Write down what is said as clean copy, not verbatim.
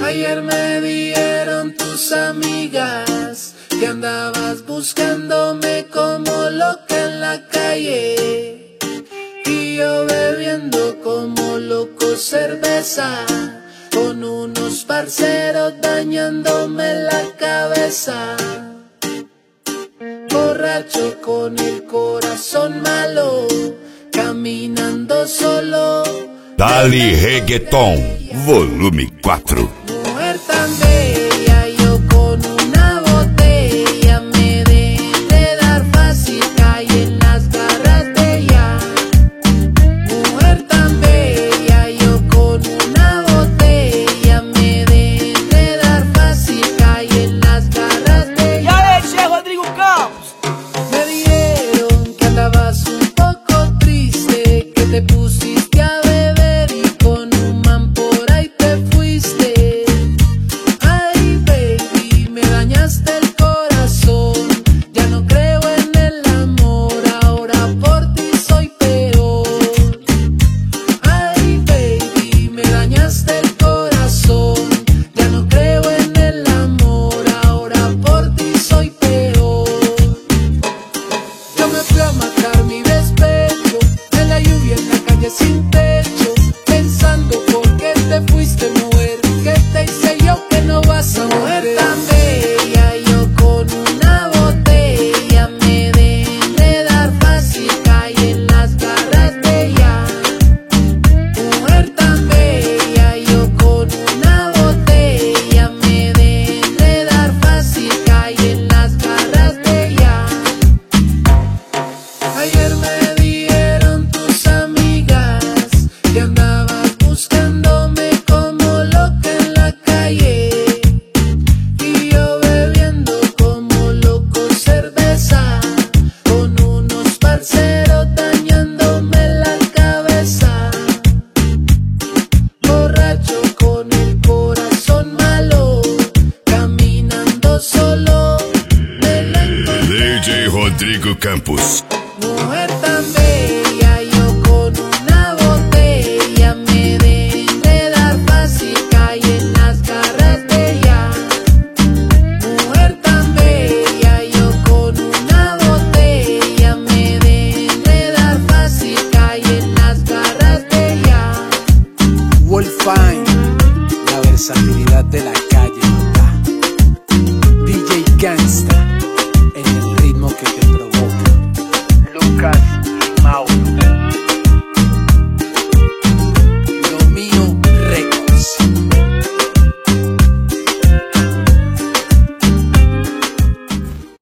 Ayer me dijeron tus amigas que andabas buscándome como loca en la calle, y yo bebiendo como loco cerveza con unos parceros dañándome la cabeza. Borracho con el corazón malo, caminando solo. Dali Reggaeton, volume 4. Mujer tan bella, yo con una botella me dejé dar fácil, caí en las garras de ella. Mujer tan bella, yo con una botella me dejé dar fácil, caí en las garras de ella. Ya le eché Rodrigo Campos. Me dijeron que andabas un poco triste, que te pusiste a beber y con un man por ahí te fuiste. Ay, baby, me dañaste el corazón. Ya no creo en el amor, ahora por ti soy peor. Ay, baby, me dañaste el corazón. Ya no creo en el amor, ahora por ti soy peor. Yo me fui a matar mi despecho, en la lluvia, en la calle sin techo, pensando por qué te fuiste, mujer. ¿Qué te hice yo que no vas a volver? Tan bella, yo con una botella me dejé dar fácil, caí en las garras de ella. Mujer tan bella, yo con una botella me dejé dar fácil, caí en las garras de ella. Ayer me dijeron tus amigas que andabas buscándome como loca en la calle, y yo bebiendo como loco cerveza con unos parceros dañándome la cabeza. Borracho con el corazón malo, caminando solo, me la encontré. DJ Rodrigo Campos. Mujer